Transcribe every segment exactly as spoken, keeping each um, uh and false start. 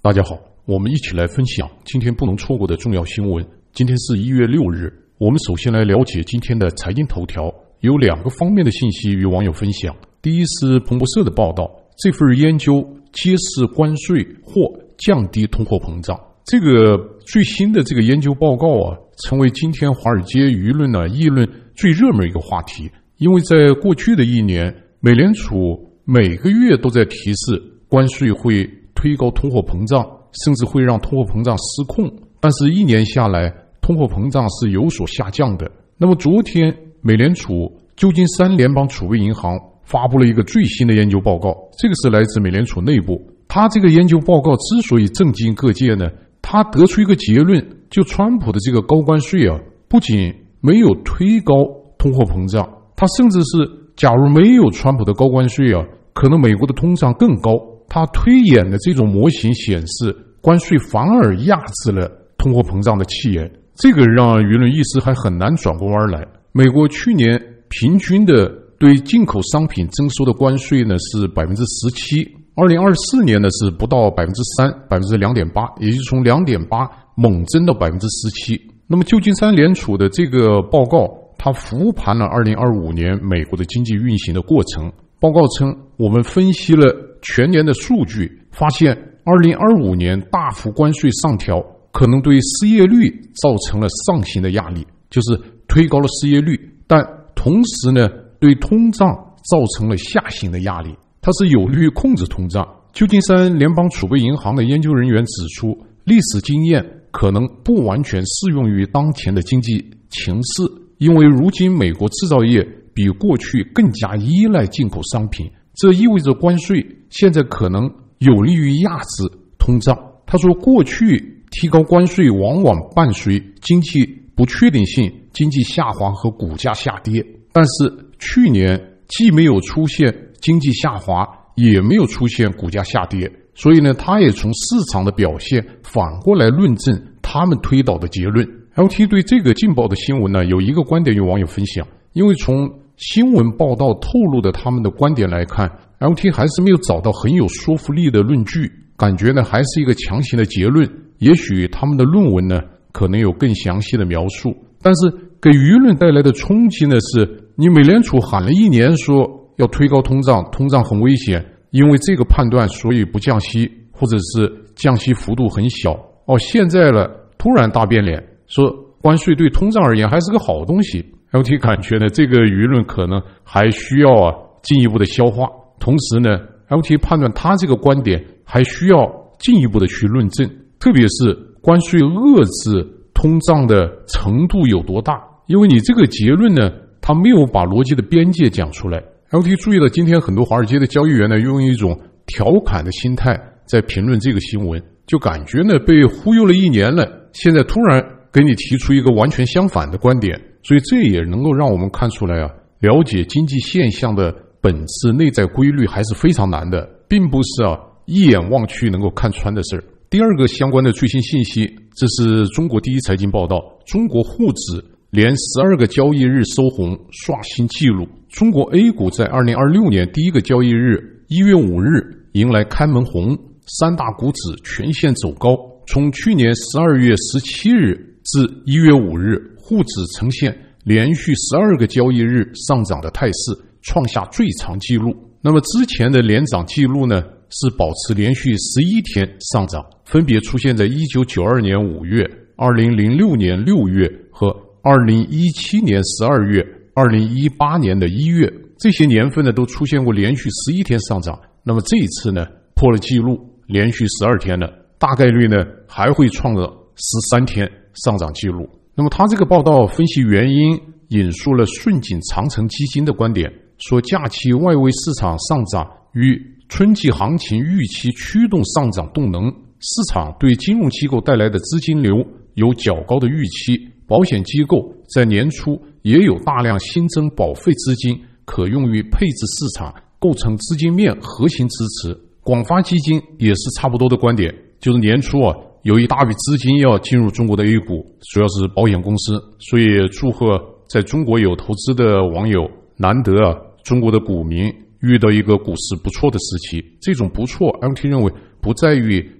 大家好，我们一起来分享今天不能错过的重要新闻。今天是一月六日，我们首先来了解今天的财经头条，有两个方面的信息与网友分享。第一是彭博社的报道，这份研究揭示关税或降低通货膨胀。这个最新的这个研究报告啊，成为今天华尔街舆论呢议论最热门一个话题。因为在过去的一年，美联储每个月都在提示关税会推高通货膨胀，甚至会让通货膨胀失控。但是一年下来，通货膨胀是有所下降的。那么昨天，美联储旧金山联邦储备银行发布了一个最新的研究报告，这个是来自美联储内部。他这个研究报告之所以震惊各界呢，他得出一个结论，就川普的这个高关税啊，不仅没有推高通货膨胀，他甚至是假如没有川普的高关税啊，可能美国的通胀更高。他推演的这种模型显示，关税反而压制了通货膨胀的气焰，这个让舆论一时还很难转过弯来。美国去年平均的对进口商品征收的关税呢是 百分之十七， 二零二四年呢是不到 百分之三， 百分之二点八， 也就是从 二点八 猛增到 百分之十七。 那么旧金山联储的这个报告，它复盘了二零二五年美国的经济运行的过程。报告称，我们分析了全年的数据，发现二零二五年大幅关税上调可能对失业率造成了上行的压力，就是推高了失业率，但同时呢对通胀造成了下行的压力，它是有利于控制通胀。旧金山联邦储备银行的研究人员指出，历史经验可能不完全适用于当前的经济情势，因为如今美国制造业比过去更加依赖进口商品，这意味着关税现在可能有利于压制通胀。他说，过去提高关税往往伴随经济不确定性、经济下滑和股价下跌，但是去年既没有出现经济下滑，也没有出现股价下跌，所以呢，他也从市场的表现反过来论证他们推导的结论。L T 对这个劲爆的新闻呢，有一个观点与网友分享，因为从新闻报道透露的他们的观点来看， L T 还是没有找到很有说服力的论据，感觉呢还是一个强行的结论。也许他们的论文呢可能有更详细的描述，但是给舆论带来的冲击呢是，你美联储喊了一年说要推高通胀，通胀很危险，因为这个判断所以不降息，或者是降息幅度很小。哦，现在了突然大变脸，说关税对通胀而言还是个好东西。L T 感觉呢，这个舆论可能还需要啊进一步的消化。同时呢 ，L T 判断他这个观点还需要进一步的去论证，特别是关税遏制通胀的程度有多大。因为你这个结论呢，他没有把逻辑的边界讲出来。L T 注意到今天很多华尔街的交易员呢，用一种调侃的心态在评论这个新闻，就感觉呢被忽悠了一年了，现在突然给你提出一个完全相反的观点。所以这也能够让我们看出来啊，了解经济现象的本质内在规律还是非常难的，并不是啊一眼望去能够看穿的事儿。第二个相关的最新信息，这是中国第一财经报道，中国沪指连十二个交易日收红，刷新纪录。中国 A 股在二零二六年第一个交易日一月五日迎来开门红，三大股指全线走高。从去年十二月十七日至一月五日，沪指呈现连续十二个交易日上涨的态势，创下最长纪录。那么之前的连涨纪录呢，是保持连续十一天上涨，分别出现在一九九二年五月、二零零六年六月和二零一七年十二月、二零一八年的一月，这些年份呢都出现过连续十一天上涨。那么这一次呢破了纪录，连续十二天了，大概率呢还会创了十三天上涨纪录。那么他这个报道分析原因，引述了顺景长城基金的观点，说假期外围市场上涨与春季行情预期驱动上涨动能，市场对金融机构带来的资金流有较高的预期，保险机构在年初也有大量新增保费资金可用于配置市场，构成资金面核心支持。广发基金也是差不多的观点，就是年初啊有一大笔资金要进入中国的 A 股，主要是保险公司，所以祝贺在中国有投资的网友，难得啊中国的股民遇到一个股市不错的时期。这种不错 L T 认为不在于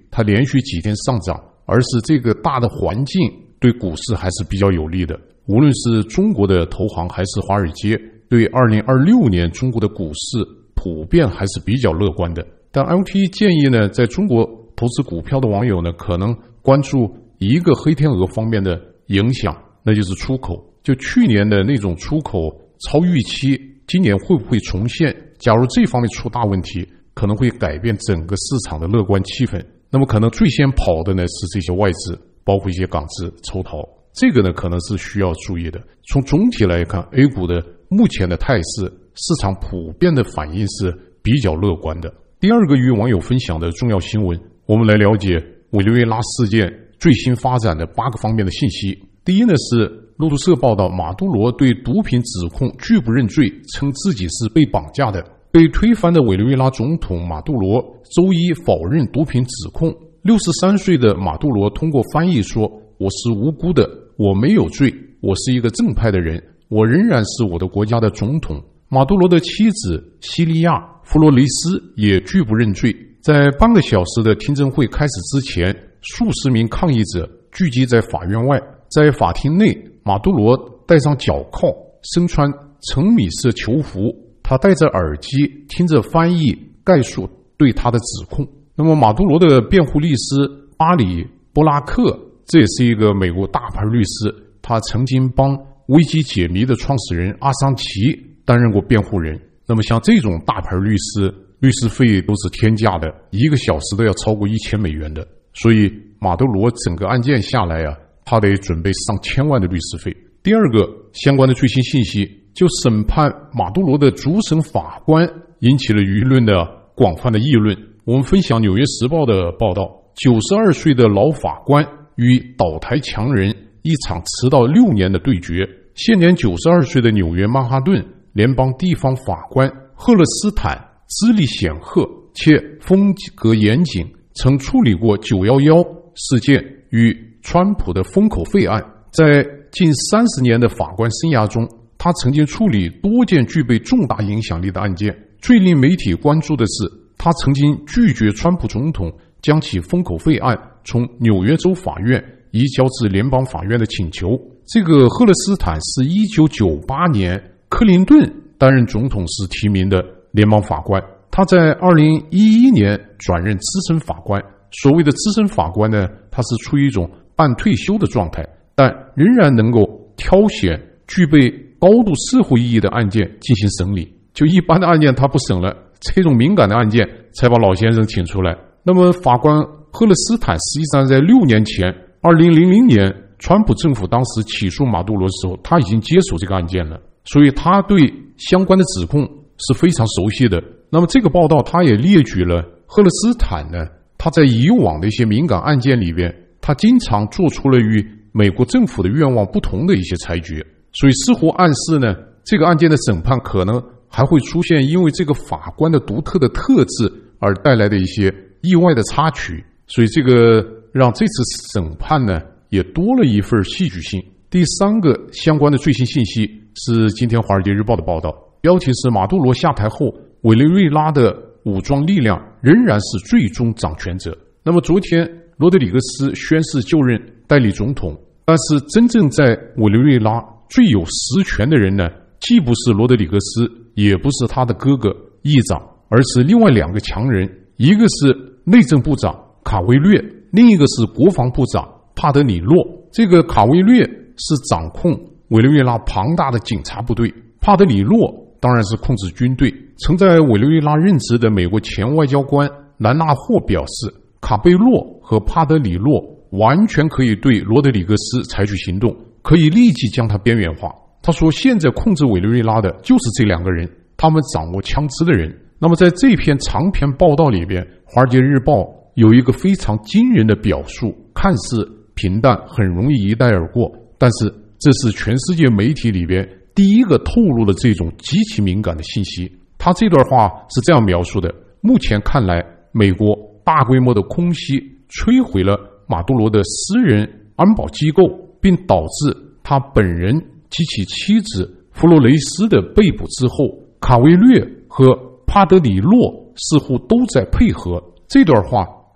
它连续几天上涨，而是这个大的环境对股市还是比较有利的。无论是中国的投行还是华尔街，对二零二六年中国的股市普遍还是比较乐观的。但 L T 建议呢，在中国投资股票的网友呢，可能关注一个黑天鹅方面的影响，那就是出口。就去年的那种出口超预期，今年会不会重现？假如这方面出大问题，可能会改变整个市场的乐观气氛。那么可能最先跑的呢是这些外资，包括一些港资抽逃，这个呢可能是需要注意的。从总体来看 A 股的目前的态势，市场普遍的反应是比较乐观的。第二个与网友分享的重要新闻，我们来了解委内瑞拉事件最新发展的八个方面的信息。第一呢是路透社报道，马杜罗对毒品指控拒不认罪，称自己是被绑架的。被推翻的委内瑞拉总统马杜罗周一否认毒品指控。六十三岁的马杜罗通过翻译说：“我是无辜的，我没有罪，我是一个正派的人，我仍然是我的国家的总统。”马杜罗的妻子西利亚·弗罗雷斯也拒不认罪。在半个小时的听证会开始之前，数十名抗议者聚集在法院外。在法庭内，马杜罗戴上脚铐，身穿橙米色囚服，他戴着耳机听着翻译概述对他的指控。那么马杜罗的辩护律师巴里·波拉克，这也是一个美国大牌律师，他曾经帮危机解谜的创始人阿桑奇担任过辩护人。那么像这种大牌律师，律师费都是天价的，一个小时都要超过一千美元的。所以马杜罗整个案件下来啊，他得准备上千万的律师费。第二个相关的最新信息，就审判马杜罗的主审法官引起了舆论的广泛的议论。我们分享《纽约时报》的报道，九十二岁的老法官与倒台强人一场迟到六年的对决。现年九十二岁的纽约曼哈顿联邦地方法官赫勒斯坦资历显赫且风格严谨，曾处理过九一一事件与川普的封口费案。在近三十年的法官生涯中，他曾经处理多件具备重大影响力的案件。最令媒体关注的是，他曾经拒绝川普总统将其封口费案从纽约州法院移交至联邦法院的请求。这个赫勒斯坦是一九九八年克林顿担任总统时提名的联邦法官，他在二零一一年转任资深法官。所谓的资深法官呢，他是处于一种半退休的状态，但仍然能够挑选具备高度社会意义的案件进行审理。就一般的案件他不审了，这种敏感的案件才把老先生请出来。那么法官赫勒斯坦实际上在六年前二零零零年川普政府当时起诉马杜罗的时候，他已经接手这个案件了，所以他对相关的指控是非常熟悉的。那么这个报道他也列举了赫勒斯坦呢，他在以往的一些敏感案件里边，他经常做出了与美国政府的愿望不同的一些裁决，所以似乎暗示呢，这个案件的审判可能还会出现因为这个法官的独特的特质而带来的一些意外的插曲，所以这个让这次审判呢也多了一份戏剧性。第三个相关的最新信息是今天《华尔街日报》的报道，标题是马杜罗下台后，委内瑞拉的武装力量仍然是最终掌权者。那么昨天罗德里格斯宣誓就任代理总统，但是真正在委内瑞拉最有实权的人呢，既不是罗德里格斯，也不是他的哥哥议长，而是另外两个强人，一个是内政部长卡维略，另一个是国防部长帕德里洛。这个卡维略是掌控委内瑞拉庞大的警察部队，帕德里洛当然是控制军队。曾在委内瑞拉任职的美国前外交官兰纳霍表示，卡贝洛和帕德里洛完全可以对罗德里格斯采取行动，可以立即将他边缘化。他说，现在控制委内瑞拉的就是这两个人，他们掌握枪支的人。那么在这篇长篇报道里边，《华尔街日报》有一个非常惊人的表述，看似平淡，很容易一带而过，但是这是全世界媒体里边第一个透露了这种极其敏感的信息。他这段话是这样描述的：目前看来，美国大规模的空袭摧毁了马杜罗的私人安保机构，并导致他本人及其妻子弗罗雷斯的被捕之后，卡维略和帕德里洛似乎都在配合。这段话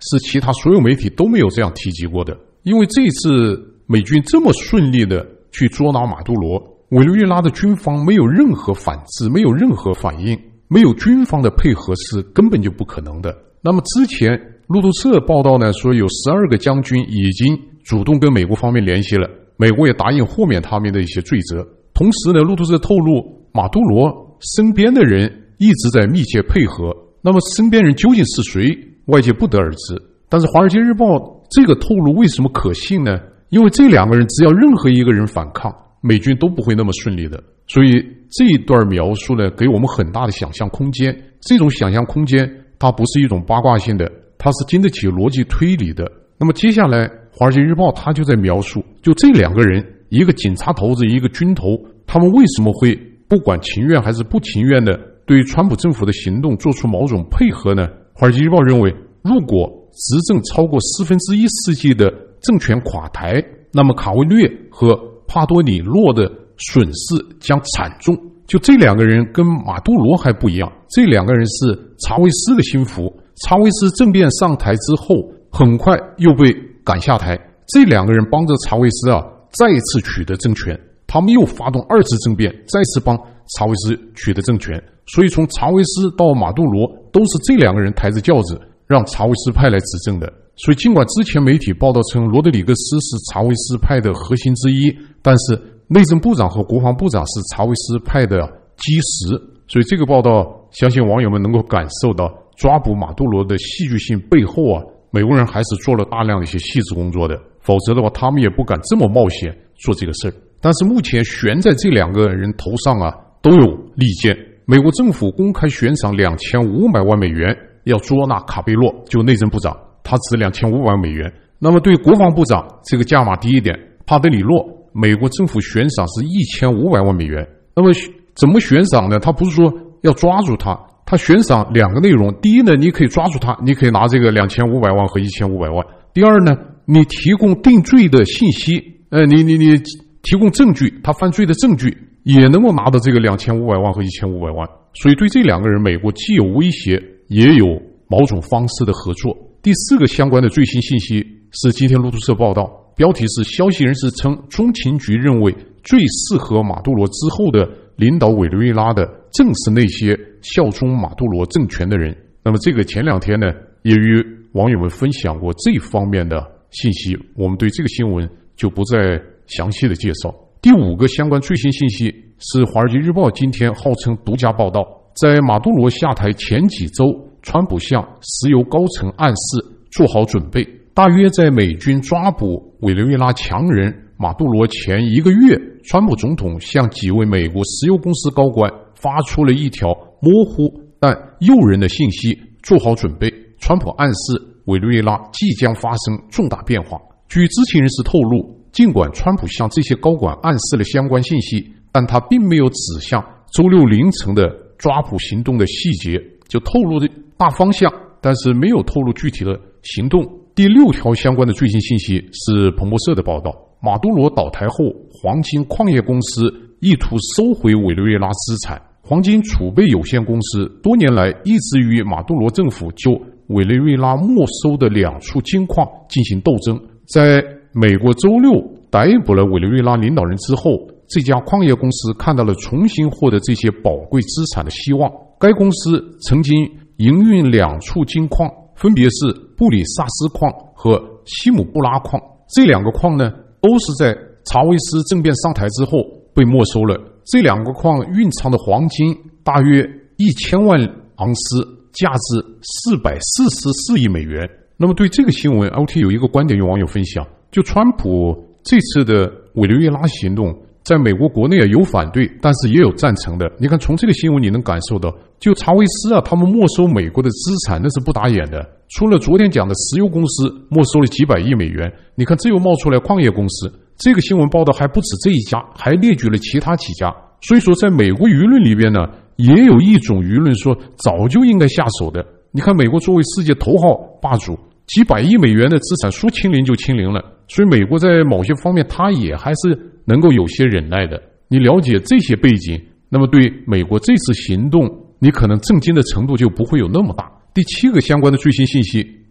是其他所有媒体都没有这样提及过的。因为这一次美军这么顺利的去捉拿马杜罗，委内瑞拉的军方没有任何反制，没有任何反应，没有军方的配合是根本就不可能的。那么之前路透社报道呢，说有十二个将军已经主动跟美国方面联系了，美国也答应豁免他们的一些罪责。同时呢，路透社透露马杜罗身边的人一直在密切配合，那么身边人究竟是谁，外界不得而知。但是《华尔街日报》这个透露为什么可信呢？因为这两个人只要任何一个人反抗，美军都不会那么顺利的。所以这一段描述呢，给我们很大的想象空间。这种想象空间它不是一种八卦性的，它是经得起逻辑推理的。那么接下来《华尔街日报》它就在描述，就这两个人，一个警察头子，一个军头，他们为什么会不管情愿还是不情愿的对川普政府的行动做出某种配合呢？《华尔街日报》认为，如果执政超过四分之一世纪的政权垮台，那么卡维略和帕多里诺的损失将惨重。就这两个人跟马杜罗还不一样，这两个人是查韦斯的心腹，查韦斯政变上台之后很快又被赶下台，这两个人帮着查韦斯啊再一次取得政权，他们又发动二次政变，再次帮查韦斯取得政权。所以从查韦斯到马杜罗都是这两个人抬着轿子让查韦斯派来执政的。所以尽管之前媒体报道称罗德里格斯是查韦斯派的核心之一，但是内政部长和国防部长是查韦斯派的基石。所以这个报道相信网友们能够感受到抓捕马杜罗的戏剧性背后啊，美国人还是做了大量的一些细致工作的，否则的话他们也不敢这么冒险做这个事儿。但是目前悬在这两个人头上啊都有利剑。美国政府公开悬赏两千五百万美元要捉拿卡贝洛，就内政部长，他值两千五百万美元。那么对国防部长这个价码低一点，帕德里诺，美国政府悬赏是一千五百万美元。那么怎么悬赏呢？他不是说要抓住他，他悬赏两个内容。第一呢，你可以抓住他，你可以拿这个两千五百万和一千五百万。第二呢，你提供定罪的信息，呃，你你你提供证据，他犯罪的证据，也能够拿到这个两千五百万和一千五百万。所以对这两个人，美国既有威胁，也有某种方式的合作。第四个相关的最新信息是今天路透社报道，标题是消息人士称，中情局认为最适合马杜罗之后的领导委内瑞拉的正是那些效忠马杜罗政权的人。那么这个前两天呢，也与网友们分享过这方面的信息，我们对这个新闻就不再详细的介绍。第五个相关最新信息是《华尔街日报》今天号称独家报道，在马杜罗下台前几周，川普向石油高层暗示做好准备。大约在美军抓捕委内瑞拉强人马杜罗前一个月，川普总统向几位美国石油公司高官发出了一条模糊但诱人的信息，做好准备。川普暗示委内瑞拉即将发生重大变化。据知情人士透露，尽管川普向这些高管暗示了相关信息，但他并没有指向周六凌晨的抓捕行动的细节，就透露的大方向，但是没有透露具体的行动。第六条相关的最新信息是彭博社的报道，马杜罗倒台后，黄金矿业公司意图收回委内瑞拉资产。黄金储备有限公司多年来一直与马杜罗政府就委内瑞拉没收的两处金矿进行斗争。在美国周六逮捕了委内瑞拉领导人之后，这家矿业公司看到了重新获得这些宝贵资产的希望。该公司曾经营运两处金矿，分别是布里萨斯矿和西姆布拉矿。这两个矿呢，都是在查韦斯政变上台之后被没收了。这两个矿蕴藏的黄金大约一千万盎司，价值四百四十四亿美元。那么对这个新闻 L T 有一个观点与网友分享，就川普这次的委内瑞拉行动，在美国国内啊有反对，但是也有赞成的。你看从这个新闻你能感受到，就查韦斯啊，他们没收美国的资产那是不打眼的。除了昨天讲的石油公司没收了几百亿美元，你看这又冒出来矿业公司。这个新闻报道还不止这一家，还列举了其他几家。所以说在美国舆论里边呢，也有一种舆论说早就应该下手的。你看美国作为世界头号霸主，几百亿美元的资产说清零就清零了，所以美国在某些方面它也还是能够有些忍耐的。你了解这些背景，那么对美国这次行动你可能震惊的程度就不会有那么大。第七个相关的最新信息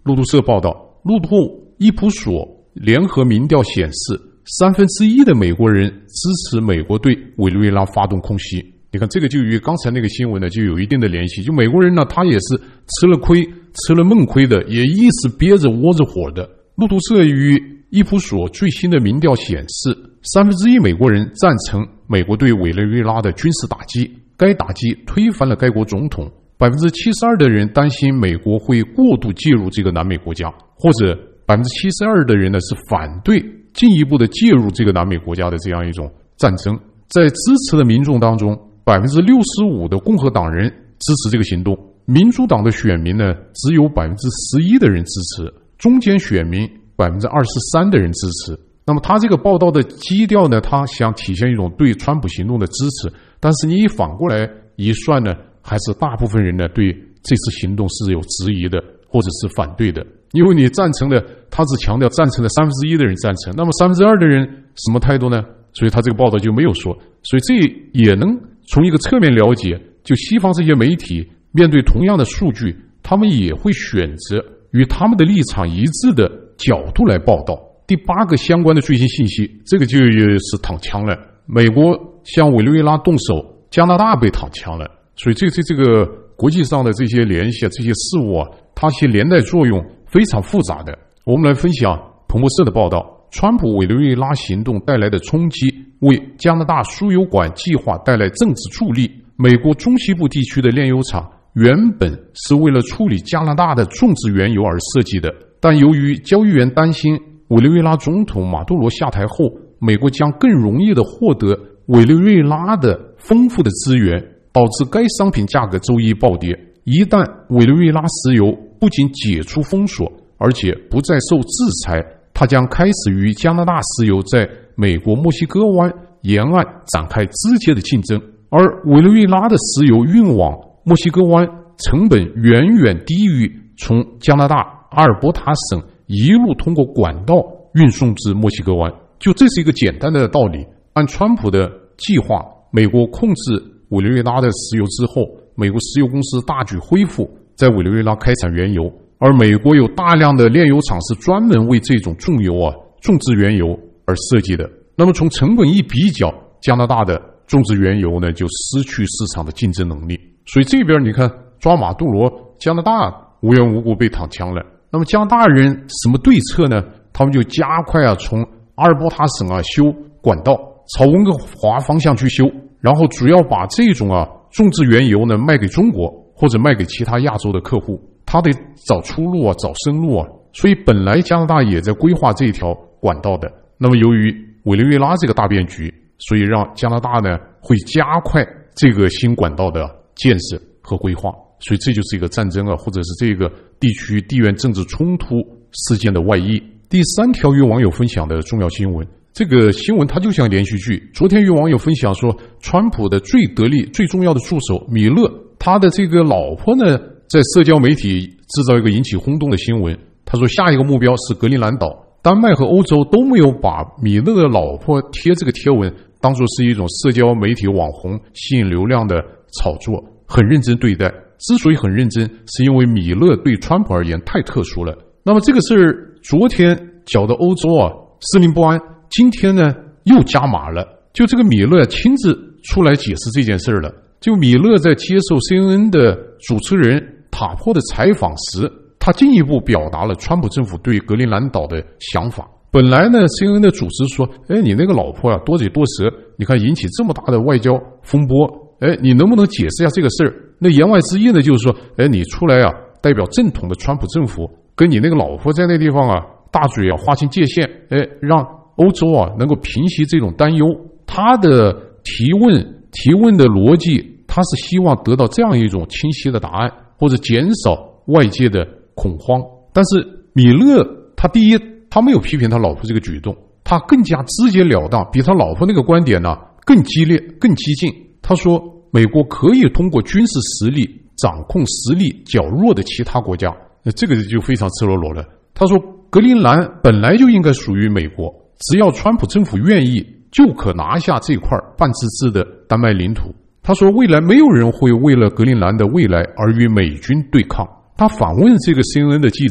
路透社报道，路透伊普所联合民调显示，三分之一的美国人支持美国对委内瑞拉发动空袭。你看，这个就与刚才那个新闻呢就有一定的联系。就美国人呢，他也是吃了亏、吃了闷亏的，也一直憋着窝着火的。路透社与伊普所最新的民调显示，三分之一美国人赞成美国对委内瑞拉的军事打击，该打击推翻了该国总统。百分之七十二的人担心美国会过度介入这个南美国家，或者百分之七十二的人呢是反对进一步的介入这个南美国家的这样一种战争。在支持的民众当中，百分之六十五的共和党人支持这个行动，民主党的选民呢只有百分之十一的人支持，中间选民百分之二十三的人支持。那么他这个报道的基调呢，他想体现一种对川普行动的支持，但是你反过来一算呢，还是大部分人呢对这次行动是有质疑的，或者是反对的。因为你赞成的，他只强调赞成的三分之一的人赞成，那么三分之二的人什么态度呢？所以他这个报道就没有说。所以这也能从一个侧面了解，就西方这些媒体面对同样的数据，他们也会选择与他们的立场一致的角度来报道。第八个相关的最新信息，这个就是躺枪了。美国向委内瑞拉动手，加拿大被躺枪了。所以这这这个国际上的这些联系啊，这些事物啊，它其连带作用非常复杂的。我们来分享彭博社的报道，川普委内瑞拉行动带来的冲击为加拿大输油管计划带来政治助力。美国中西部地区的炼油厂原本是为了处理加拿大的种植原油而设计的，但由于交易员担心委内瑞拉总统马杜罗下台后，美国将更容易地获得委内瑞拉的丰富的资源，导致该商品价格周一暴跌。一旦委内瑞拉石油不仅解除封锁，而且不再受制裁，它将开始与加拿大石油在美国墨西哥湾沿岸展开直接的竞争。而委内瑞拉的石油运往墨西哥湾成本远远低于从加拿大阿尔伯塔省一路通过管道运送至墨西哥湾。就这是一个简单的道理。按川普的计划，美国控制委内瑞拉的石油之后，美国石油公司大举恢复在委内瑞拉开采原油，而美国有大量的炼油厂是专门为这种重油啊、种植原油而设计的。那么从成本一比较，加拿大的种植原油呢就失去市场的竞争能力。所以这边你看抓马杜罗，加拿大无缘无故被躺枪了。那么加拿大人什么对策呢？他们就加快啊从阿尔伯塔省啊修管道，朝温哥华方向去修，然后主要把这种啊种植原油呢卖给中国或者卖给其他亚洲的客户，他得找出路啊，找生路啊。所以本来加拿大也在规划这条管道的。那么由于委内瑞拉这个大变局，所以让加拿大呢会加快这个新管道的建设和规划。所以这就是一个战争啊，或者是这个地区地缘政治冲突事件的外溢。第三条与网友分享的重要新闻，这个新闻它就像连续剧。昨天与网友分享说，川普的最得力最重要的助手米勒，他的这个老婆呢在社交媒体制造一个引起轰动的新闻。他说下一个目标是格陵兰岛。丹麦和欧洲都没有把米勒的老婆贴这个贴文当作是一种社交媒体网红吸引流量的炒作，很认真对待。之所以很认真，是因为米勒对川普而言太特殊了。那么这个事儿昨天搅得欧洲啊四邻不安，今天呢又加码了。就这个米勒亲自出来解释这件事了。就米勒在接受 C N N 的主持人塔珀的采访时，他进一步表达了川普政府对格陵兰岛的想法。本来呢 C N N 的主持说，哎，你那个老婆啊多嘴多舌，你看引起这么大的外交风波，哎，你能不能解释一下这个事儿？那言外之意呢就是说，哎，你出来啊代表正统的川普政府，跟你那个老婆在那地方啊大嘴啊划清界限，哎，让欧洲啊能够平息这种担忧。他的提问提问的逻辑，他是希望得到这样一种清晰的答案，或者减少外界的恐慌。但是米勒他第一，他没有批评他老婆这个举动，他更加直截了当，比他老婆那个观点呢更激烈更激进。他说美国可以通过军事实力掌控实力较弱的其他国家，那这个就非常赤裸裸了。他说格陵兰本来就应该属于美国，只要川普政府愿意，就可拿下这块半自治的丹麦领土。他说未来没有人会为了格陵兰的未来而与美军对抗。他反问这个 C N N 的记者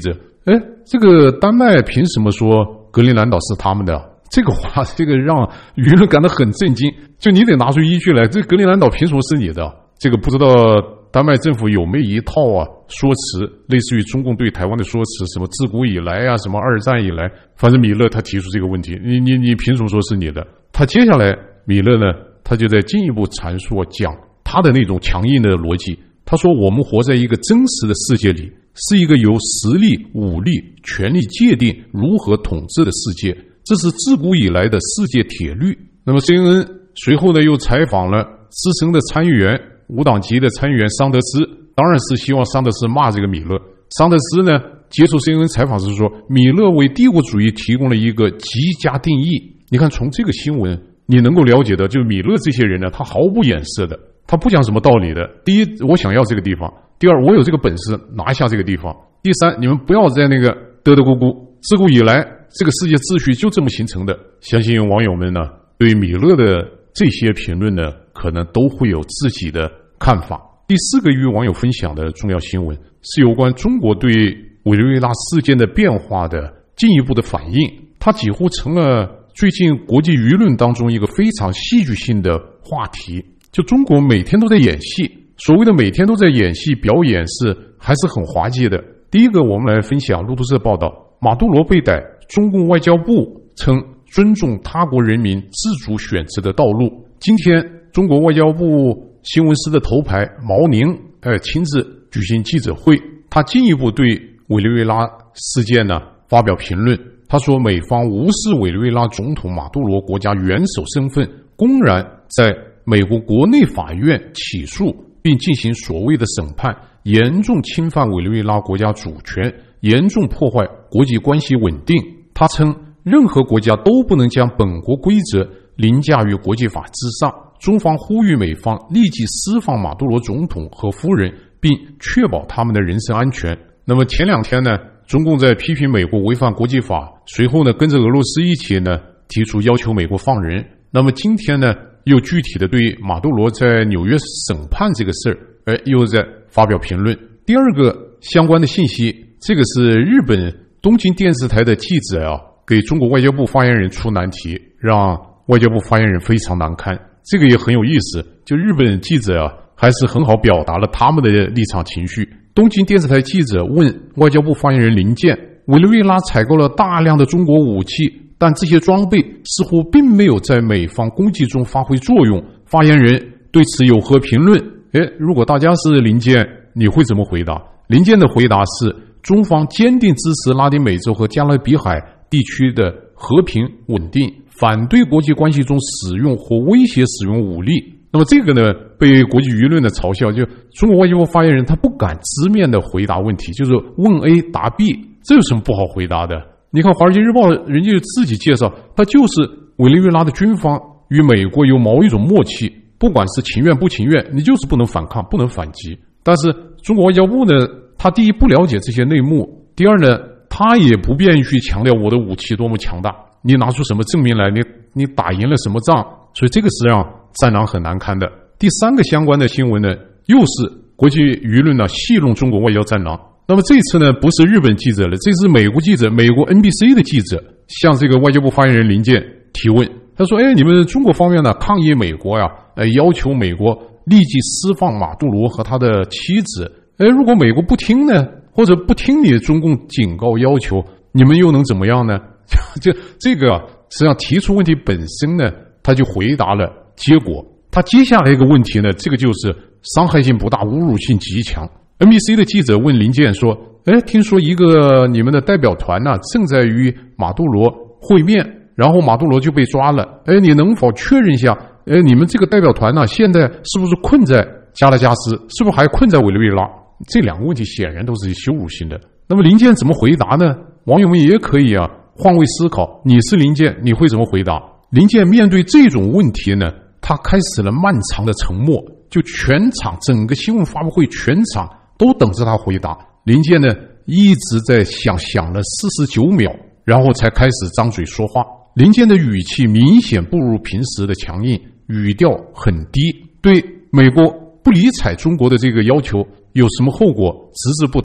哎，这个丹麦凭什么说格陵兰岛是他们的？这个话，这个让舆论感到很震惊。就你得拿出依据来，这格陵兰岛凭什么是你的？这个不知道丹麦政府有没有一套啊说辞，类似于中共对台湾的说辞，什么自古以来啊，什么二战以来，反正米勒他提出这个问题，你你你凭什么说是你的？他接下来米勒呢，他就在进一步阐述讲他的那种强硬的逻辑。他说，我们活在一个真实的世界里，是一个由实力、武力、权力界定如何统治的世界，这是自古以来的世界铁律。那么 C N N 随后呢又采访了资深的参议员，无党籍的参议员桑德斯，当然是希望桑德斯骂这个米勒。桑德斯呢接受 C N N 采访时说，米勒为帝国主义提供了一个极佳定义。你看从这个新闻你能够了解的，就是米勒这些人呢，他毫不掩饰的，他不讲什么道理的。第一，我想要这个地方；第二，我有这个本事拿下这个地方；第三，你们不要在那个嘚嘚咕咕，自古以来这个世界秩序就这么形成的。相信网友们呢对米勒的这些评论呢可能都会有自己的看法。第四个与网友分享的重要新闻是有关中国对委内瑞拉事件的变化的进一步的反应，它几乎成了最近国际舆论当中一个非常戏剧性的话题。就中国每天都在演戏，所谓的每天都在演戏表演是还是很滑稽的。第一个，我们来分享路透社报道，马杜罗被逮，中共外交部称尊重他国人民自主选择的道路。今天中国外交部新闻司的头牌毛宁呃亲自举行记者会，他进一步对委内瑞拉事件呢发表评论。他说，美方无视委内瑞拉总统马杜罗国家元首身份，公然在美国国内法院起诉并进行所谓的审判，严重侵犯委内瑞拉国家主权，严重破坏国际关系稳定。他称，任何国家都不能将本国规则凌驾于国际法之上。中方呼吁美方立即释放马杜罗总统和夫人，并确保他们的人身安全。那么前两天呢，中共在批评美国违反国际法，随后呢跟着俄罗斯一起呢提出要求美国放人。那么今天呢又具体的对马杜罗在纽约审判这个事儿，而又在发表评论。第二个相关的信息，这个是日本东京电视台的记者啊，给中国外交部发言人出难题，让外交部发言人非常难堪。这个也很有意思，就日本记者啊，还是很好表达了他们的立场情绪。东京电视台记者问外交部发言人林健，委内瑞拉采购了大量的中国武器，但这些装备似乎并没有在美方攻击中发挥作用，发言人对此有何评论？诶，如果大家是林健，你会怎么回答？林健的回答是，中方坚定支持拉丁美洲和加勒比海地区的和平稳定，反对国际关系中使用或威胁使用武力。那么这个呢被国际舆论的嘲笑，就中国外交部发言人他不敢直面的回答问题，就是问 A 答 B， 这有什么不好回答的？你看《华尔街日报》人家就自己介绍，他就是委内瑞拉的军方与美国有某一种默契，不管是情愿不情愿，你就是不能反抗，不能反击。但是中国外交部呢，他第一不了解这些内幕，第二呢，他也不便于去强调我的武器多么强大，你拿出什么证明来，你你打赢了什么仗，所以这个是让战狼很难堪的。第三个相关的新闻呢，又是国际舆论呢戏弄中国外交战狼。那么这次呢，不是日本记者了，这是美国记者，美国 N B C 的记者向这个外交部发言人林健提问。他说：“哎，你们中国方面呢抗议美国呀，呃，要求美国立即释放马杜罗和他的妻子。哎，如果美国不听呢，或者不听你中共警告要求，你们又能怎么样呢？”这这个啊，实际上提出问题本身呢，他就回答了结果。他接下来一个问题呢，这个就是伤害性不大，侮辱性极强。N B C 的记者问林健说：“哎，听说一个你们的代表团呢、啊、正在与马杜罗会面，然后马杜罗就被抓了。哎，你能否确认一下？哎，你们这个代表团呢、啊，现在是不是困在加拉加斯？是不是还困在委内瑞拉？”这两个问题显然都是羞辱性的。那么林健怎么回答呢？网友们也可以啊换位思考，你是林健，你会怎么回答？林健面对这种问题呢，他开始了漫长的沉默，就全场整个新闻发布会全场都等着他回答。林健呢一直在想，想了四十九秒，然后才开始张嘴说话。林健的语气明显不如平时的强硬，语调很低，对美国不理睬中国的这个要求有什么后果只字不谈。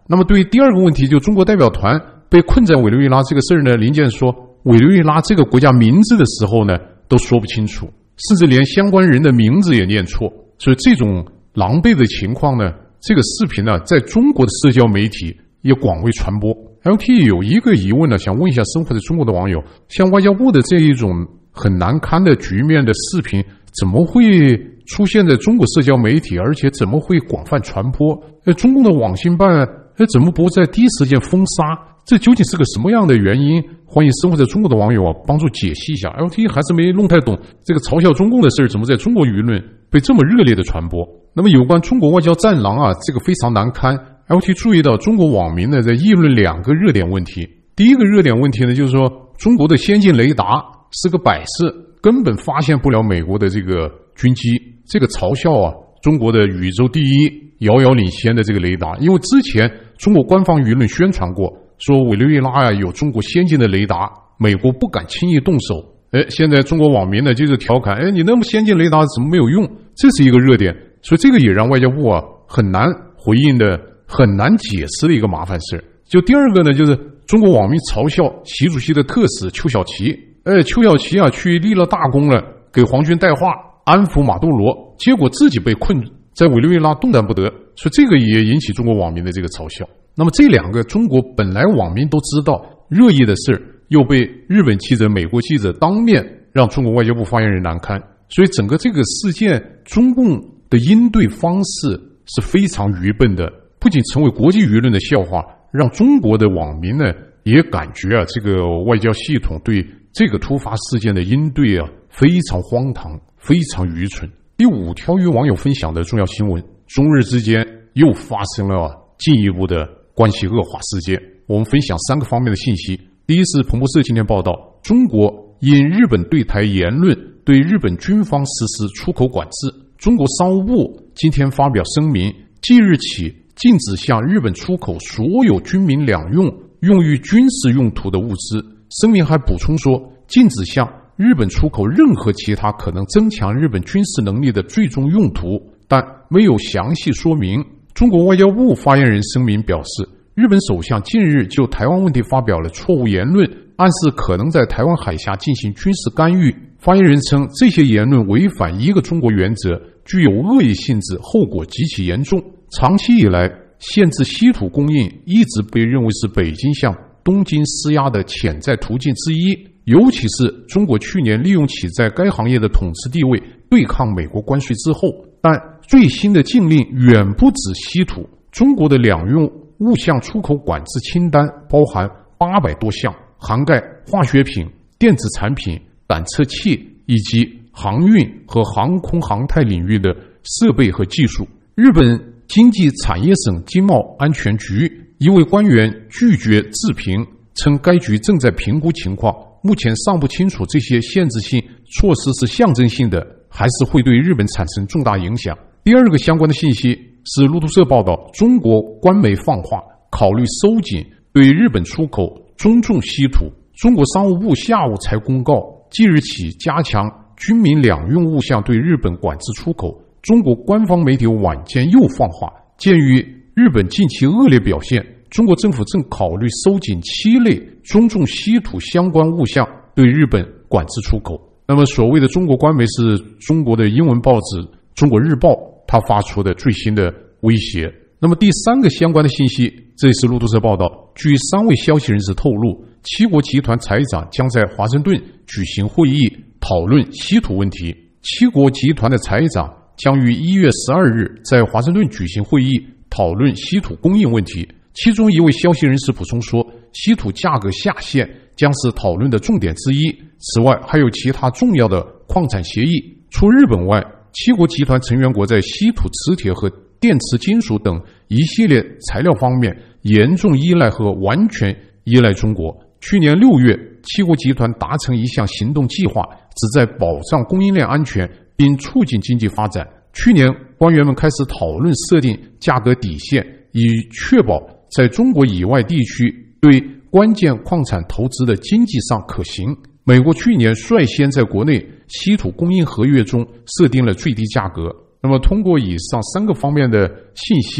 那么对于第二个问题，就中国代表团被困在委内瑞拉这个事儿呢，林健说委内瑞拉这个国家名字的时候呢都说不清楚，甚至连相关人的名字也念错，所以这种狼狈的情况呢，这个视频呢在中国的社交媒体也广为传播。 L T 有一个疑问呢，想问一下生活在中国的网友，像外交部的这一种很难堪的局面的视频怎么会出现在中国社交媒体，而且怎么会广泛传播？呃，中共的网信办呃怎么不在第一时间封杀？这究竟是个什么样的原因？欢迎生活在中国的网友啊帮助解析一下。 L T 还是没弄太懂这个嘲笑中共的事儿怎么在中国舆论被这么热烈的传播。那么有关中国外交战狼啊，这个非常难堪。 L T 注意到中国网民呢在议论两个热点问题。第一个热点问题呢，就是说中国的先进雷达是个摆设，根本发现不了美国的这个军机，这个嘲笑啊中国的宇宙第一遥遥领先的这个雷达。因为之前中国官方舆论宣传过，说委内瑞拉啊有中国先进的雷达，美国不敢轻易动手。哎，现在中国网民呢就是调侃，哎，你那么先进雷达怎么没有用？这是一个热点，所以这个也让外交部啊很难回应的。很难解释的一个麻烦事。就第二个呢，就是中国网民嘲笑习主席的特使邱小奇，哎，邱小奇啊去立了大功了，给皇军带话，安抚马杜罗，结果自己被困在委内瑞拉动弹不得，所以这个也引起中国网民的这个嘲笑。那么这两个中国本来网民都知道热议的事，又被日本记者、美国记者当面让中国外交部发言人难堪，所以整个这个事件，中共的应对方式是非常愚笨的。不仅成为国际舆论的笑话，让中国的网民呢也感觉啊，这个外交系统对这个突发事件的应对啊非常荒唐，非常愚蠢。第五条与网友分享的重要新闻：中日之间又发生了进一步的关系恶化事件。我们分享三个方面的信息。第一是彭博社今天报道，中国因日本对台言论对日本军方实施出口管制。中国商务部今天发表声明，即日起禁止向日本出口所有军民两用、用于军事用途的物资。声明还补充说，禁止向日本出口任何其他可能增强日本军事能力的最终用途，但没有详细说明。中国外交部发言人声明表示，日本首相近日就台湾问题发表了错误言论，暗示可能在台湾海峡进行军事干预。发言人称，这些言论违反一个中国原则，具有恶意性质，后果极其严重。长期以来，限制稀土供应一直被认为是北京向东京施压的潜在途径之一，尤其是中国去年利用其在该行业的统治地位对抗美国关税之后。但最新的禁令远不止稀土，中国的两用物项出口管制清单包含八百多项，涵盖化学品、电子产品、感测器以及航运和航空航太领域的设备和技术。日本经济产业省经贸安全局一位官员拒绝置评，称该局正在评估情况，目前尚不清楚这些限制性措施是象征性的，还是会对日本产生重大影响。第二个相关的信息是路透社报道，中国官媒放话考虑收紧对日本出口中重稀土。中国商务部下午才公告，即日起加强军民两用物项对日本管制出口。中国官方媒体晚间又放话，鉴于日本近期恶劣表现，中国政府正考虑收紧七类中重稀土相关物项对日本管制出口。那么所谓的中国官媒是中国的英文报纸《中国日报》，它发出的最新的威胁。那么第三个相关的信息，这是路透社报道，据三位消息人士透露，七国集团财长将在华盛顿举行会议，讨论稀土问题。七国集团的财长将于一月十二日在华盛顿举行会议，讨论稀土供应问题。其中一位消息人士补充说，稀土价格下限将是讨论的重点之一。此外，还有其他重要的矿产协议。除日本外，七国集团成员国在稀土、磁铁和电池金属等一系列材料方面严重依赖和完全依赖中国。去年六月，七国集团达成一项行动计划，旨在保障供应链安全并促进经济发展。去年，官员们开始讨论设定价格底线，以确保在中国以外地区对关键矿产投资的经济上可行。美国去年率先在国内稀土供应合约中设定了最低价格。那么通过以上三个方面的信息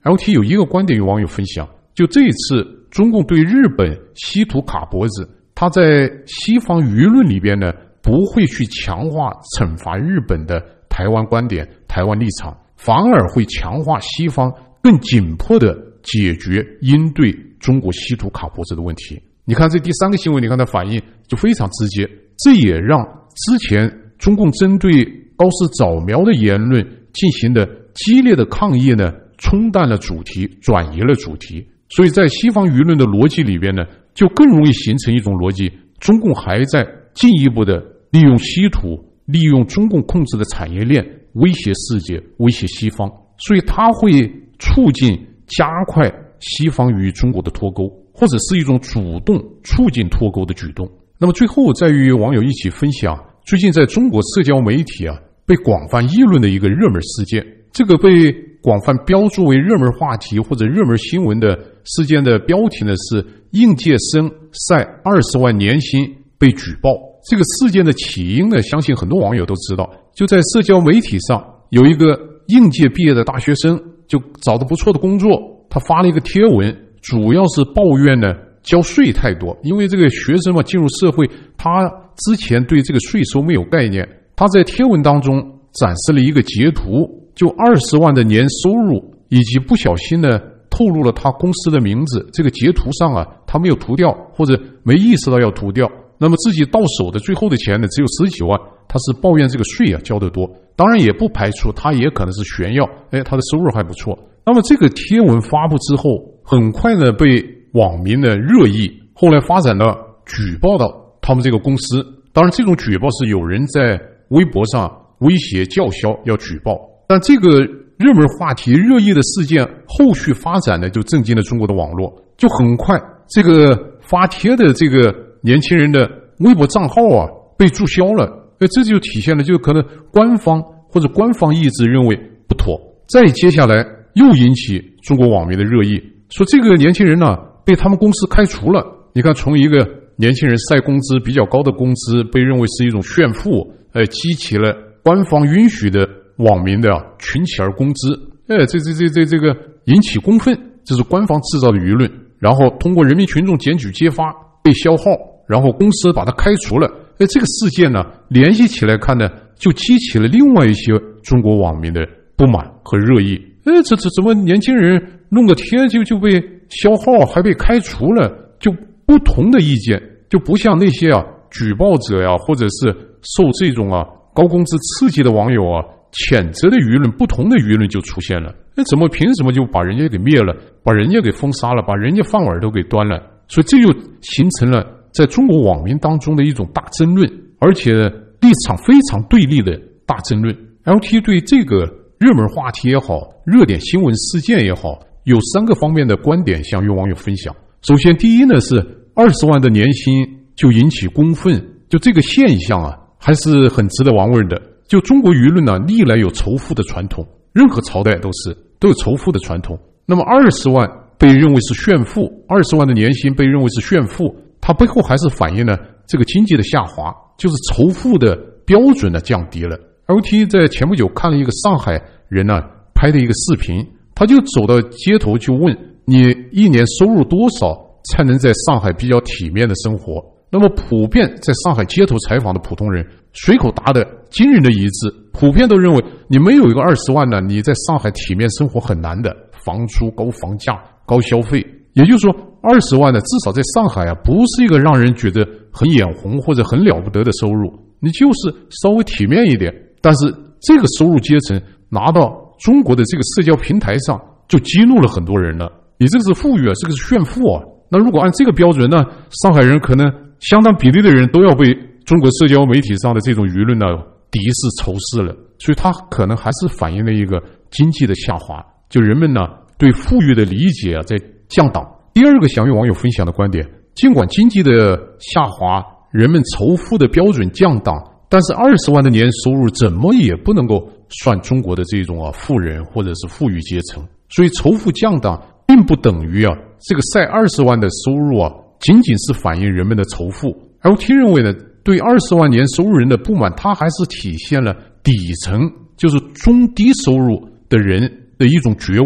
L T 有一个观点与网友分享，就这一次中共对日本稀土卡脖子，他在西方舆论里边呢，不会去强化惩罚日本的台湾观点、台湾立场，反而会强化西方更紧迫的解决应对中国稀土卡脖子的问题。你看这第三个新闻，你看它反应就非常直接，这也让之前中共针对高市早苗的言论进行的激烈的抗议呢，冲淡了主题，转移了主题。所以在西方舆论的逻辑里边呢，就更容易形成一种逻辑，中共还在进一步的利用稀土，利用中共控制的产业链威胁世界，威胁西方，所以它会促进加快西方与中国的脱钩，或者是一种主动促进脱钩的举动。那么最后再与网友一起分享最近在中国社交媒体啊被广泛议论的一个热门事件。这个被广泛标注为热门话题或者热门新闻的事件的标题呢是应届生晒二十万年薪被举报。这个事件的起因呢，相信很多网友都知道，就在社交媒体上有一个应届毕业的大学生，就找到不错的工作，他发了一个贴文，主要是抱怨呢交税太多，因为这个学生嘛进入社会，他之前对这个税收没有概念。他在贴文当中展示了一个截图，就二十万的年收入，以及不小心呢透露了他公司的名字。这个截图上啊，他没有涂掉，或者没意识到要涂掉。那么自己到手的最后的钱呢，只有十几万。他是抱怨这个税啊交得多，当然也不排除他也可能是炫耀，哎，他的收入还不错。那么这个贴文发布之后，很快呢被网民的热议，后来发展到举报到他们这个公司。当然这种举报是有人在微博上威胁叫嚣要举报，但这个热门话题热议的事件后续发展呢，就震惊了中国的网络。就很快这个发帖的这个年轻人的微博账号啊被注销了，这就体现了就可能官方或者官方意志认为不妥。再接下来又引起中国网民的热议，说这个年轻人呢、啊、被他们公司开除了。你看，从一个年轻人晒工资比较高的工资被认为是一种炫富，呃，激起了官方允许的网民的、啊、群起而攻之，哎，这这这这这个引起公愤，这是官方制造的舆论，然后通过人民群众检举揭发被消耗，然后公司把他开除了。哎，这个事件呢联系起来看呢，就激起了另外一些中国网民的不满和热议。哎，这这怎么年轻人弄个贴就就被消耗，还被开除了？就不同的意见，就不像那些啊举报者呀、啊，或者是受这种啊高工资刺激的网友啊谴责的舆论，不同的舆论就出现了。那怎么凭什么就把人家给灭了，把人家给封杀了，把人家饭碗都给端了？所以这就形成了在中国网民当中的一种大争论，而且立场非常对立的大争论。L T 对这个热门话题也好，热点新闻事件也好，有三个方面的观点想与网友分享。首先，第一呢是二十万的年薪就引起公愤，就这个现象啊，还是很值得玩味的。就中国舆论呢，历来有仇富的传统，任何朝代都是都有仇富的传统。那么二十万被认为是炫富，二十万的年薪被认为是炫富，它背后还是反映了这个经济的下滑，就是仇富的标准呢降低了。L T 在前不久看了一个上海人呢拍的一个视频，他就走到街头就问你一年收入多少才能在上海比较体面的生活。那么普遍在上海街头采访的普通人随口答的惊人的一致，普遍都认为你没有一个二十万呢，你在上海体面生活很难的，房租高，房价高，消费。也就是说二十万呢，至少在上海啊，不是一个让人觉得很眼红或者很了不得的收入，你就是稍微体面一点。但是这个收入阶层拿到中国的这个社交平台上，就激怒了很多人了。你这个是富裕啊，这个是炫富啊。那如果按这个标准呢，上海人可能相当比例的人都要被中国社交媒体上的这种舆论呢敌视仇视了。所以它可能还是反映了一个经济的下滑，就人们呢对富裕的理解啊在降档。第二个想与网友分享的观点，尽管经济的下滑，人们仇富的标准降档，但是二十万的年收入怎么也不能够算中国的这种啊富人或者是富裕阶层。所以仇富降档并不等于啊这个晒二十万的收入啊仅仅是反映人们的仇富。 L T 认为呢，对二十万年收入人的不满，它还是体现了底层就是中低收入的人的一种绝望，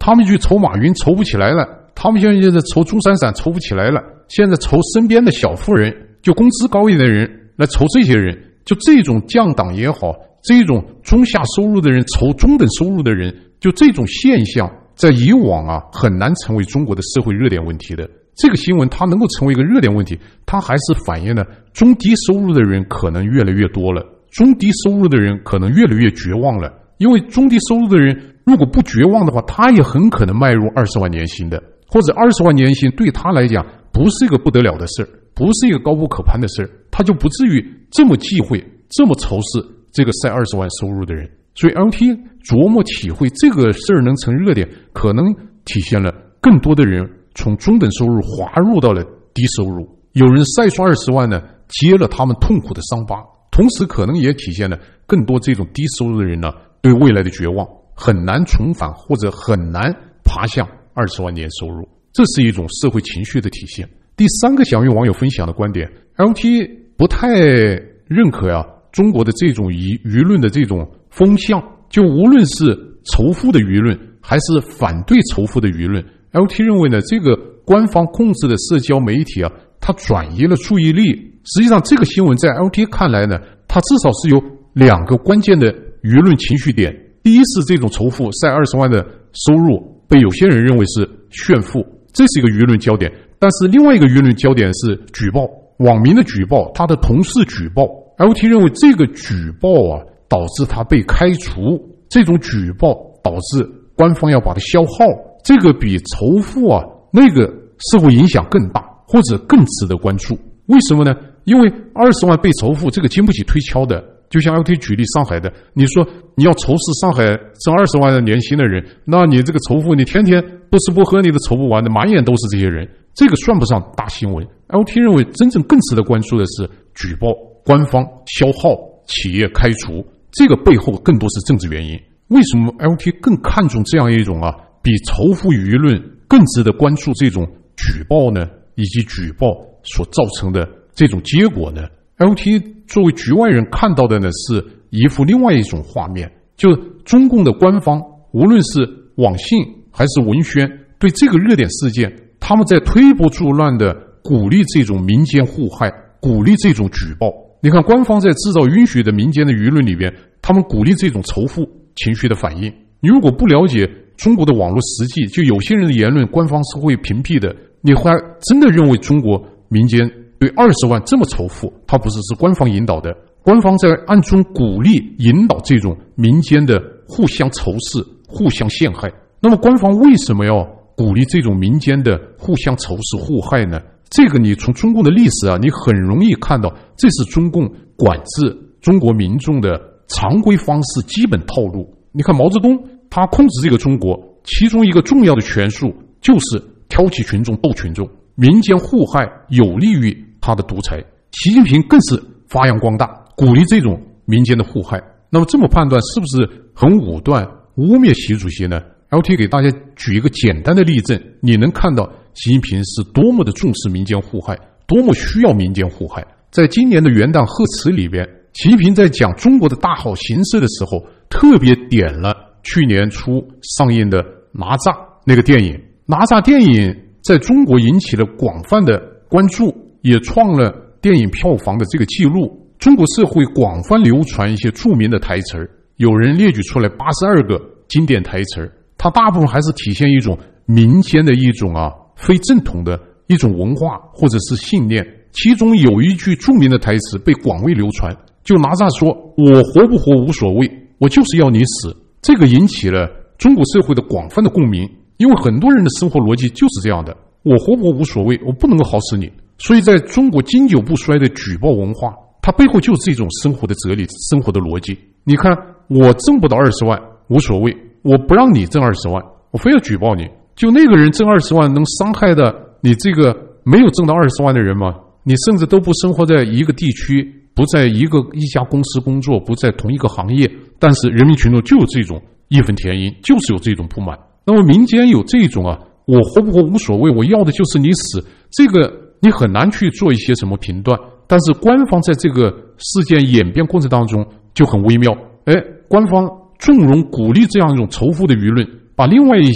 他们去筹马云筹不起来了，他们现在在筹钟闪闪筹不起来了，现在筹身边的小富人，就工资高一点的人来筹这些人，就这种降档也好，这种中下收入的人筹中等收入的人，就这种现象在以往啊很难成为中国的社会热点问题的。这个新闻它能够成为一个热点问题，它还是反映了中低收入的人可能越来越多了，中低收入的人可能越来越绝望了。因为中低收入的人如果不绝望的话，他也很可能迈入二十万年薪的，或者二十万年薪对他来讲不是一个不得了的事儿，不是一个高不可攀的事儿，他就不至于这么忌讳，这么仇视这个晒二十万收入的人。所以 L T 琢磨体会这个事儿能成热点，可能体现了更多的人从中等收入滑入到了低收入，有人晒出二十万呢，接了他们痛苦的伤疤，同时可能也体现了更多这种低收入的人呢对未来的绝望，很难重返或者很难爬向二十万年收入，这是一种社会情绪的体现。第三个想与网友分享的观点， L T 不太认可呀、啊、中国的这种舆舆论的这种风向，就无论是仇富的舆论还是反对仇富的舆论， L T 认为呢，这个官方控制的社交媒体啊，它转移了注意力。实际上这个新闻在 L T 看来呢，它至少是有两个关键的舆论情绪点。第一是这种仇富晒二十万的收入被有些人认为是炫富，这是一个舆论焦点。但是另外一个舆论焦点是举报，网民的举报，他的同事举报。 L T 认为这个举报啊导致他被开除，这种举报导致官方要把它消耗，这个比仇富啊那个社会影响更大，或者更值得关注。为什么呢？因为二十万被仇富，这个经不起推敲的。就像 L T 举例上海的，你说你要仇视上海挣二十万的年薪的人，那你这个仇富，你天天不吃不喝你都仇不完的，满眼都是这些人，这个算不上大新闻。 L T 认为真正更值得关注的是举报、官方消耗、企业开除，这个背后更多是政治原因。为什么 L T 更看重这样一种啊比仇富舆论更值得关注这种举报呢？以及举报所造成的这种结果呢？ L T 作为局外人看到的呢，是一幅另外一种画面，就中共的官方无论是网信还是文宣，对这个热点事件，他们在推波助澜的鼓励这种民间互害，鼓励这种举报。你看官方在制造允许的民间的舆论里边，他们鼓励这种仇富情绪的反应。你如果不了解中国的网络实际，就有些人的言论官方是会屏蔽的，你还真的认为中国民间对二十万这么仇富，它不是是官方引导的，官方在暗中鼓励引导这种民间的互相仇视、互相陷害。那么官方为什么要鼓励这种民间的互相仇视、互害呢？这个你从中共的历史啊，你很容易看到，这是中共管制中国民众的常规方式、基本套路。你看毛泽东他控制这个中国，其中一个重要的权术就是挑起群众、斗群众，民间互害有利于他的独裁。习近平更是发扬光大，鼓励这种民间的互害。那么这么判断是不是很武断、污蔑习主席呢？ L T 给大家举一个简单的例证，你能看到习近平是多么的重视民间互害，多么需要民间互害。在今年的元旦贺词里边，习近平在讲中国的大好形势的时候，特别点了去年初上映的哪吒那个电影。哪吒电影在中国引起了广泛的关注，也创了电影票房的这个记录。中国社会广泛流传一些著名的台词，有人列举出来八十二个经典台词，它大部分还是体现一种民间的一种啊非正统的一种文化或者是信念。其中有一句著名的台词被广为流传，就哪吒说我活不活无所谓，我就是要你死。这个引起了中国社会的广泛的共鸣，因为很多人的生活逻辑就是这样的，我活不活无所谓，我不能够好死你。所以在中国经久不衰的举报文化，它背后就是这种生活的哲理、生活的逻辑。你看我挣不到二十万无所谓，我不让你挣二十万，我非要举报你。就那个人挣二十万能伤害的你这个没有挣到二十万的人吗？你甚至都不生活在一个地区，不在一个一家公司工作，不在同一个行业，但是人民群众就有这种义愤填膺，就是有这种不满。那么民间有这种啊，我活不活无所谓，我要的就是你死，这个你很难去做一些什么评断。但是官方在这个事件演变过程当中就很微妙，哎，官方纵容鼓励这样一种仇富的舆论，把另外一些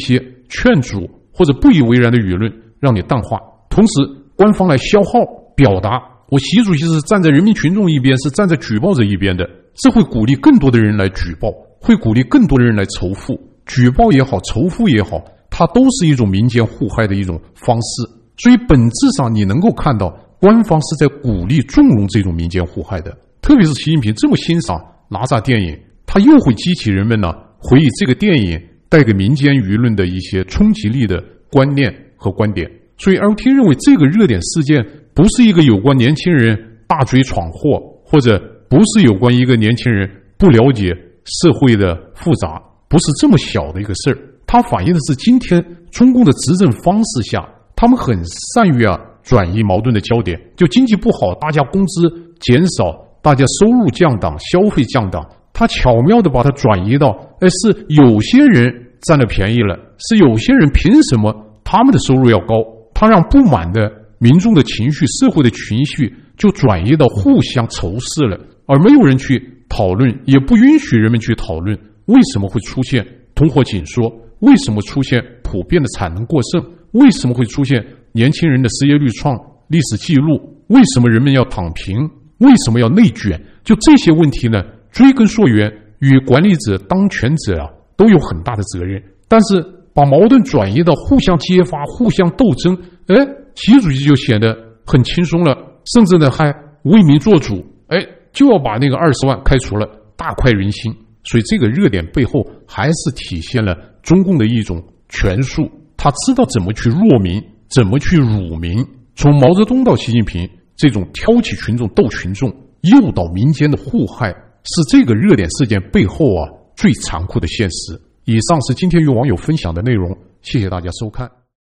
劝阻或者不以为然的舆论让你淡化，同时官方来消耗表达我习主席是站在人民群众一边，是站在举报者一边的，这会鼓励更多的人来举报，会鼓励更多的人来仇富。举报也好，仇富也好，它都是一种民间互害的一种方式。所以本质上你能够看到官方是在鼓励纵容这种民间互害的。特别是习近平这么欣赏哪吒电影，他又会激起人们呢回忆这个电影带给民间舆论的一些冲击力的观念和观点。所以 L T 认为这个热点事件不是一个有关年轻人大嘴闯祸，或者不是有关一个年轻人不了解社会的复杂，不是这么小的一个事儿。它反映的是今天中共的执政方式下，他们很善于啊转移矛盾的焦点。就经济不好，大家工资减少，大家收入降档，消费降档，他巧妙地把它转移到，哎，是有些人占了便宜了，是有些人凭什么他们的收入要高？他让不满的民众的情绪、社会的情绪就转移到互相仇视了，而没有人去讨论，也不允许人们去讨论为什么会出现通货紧缩，为什么出现普遍的产能过剩，为什么会出现年轻人的失业率创历史记录，为什么人们要躺平，为什么要内卷。就这些问题呢，追根溯源，与管理者、当权者啊都有很大的责任。但是把矛盾转移到互相揭发、互相斗争，哎，习主席就显得很轻松了，甚至呢还为民做主，哎，就要把那个二十万开除了，大快人心。所以这个热点背后还是体现了中共的一种权术，他知道怎么去弱民，怎么去辱民。从毛泽东到习近平，这种挑起群众、斗群众、诱导民间的互害，是这个热点事件背后啊最残酷的现实。以上是今天与网友分享的内容，谢谢大家收看。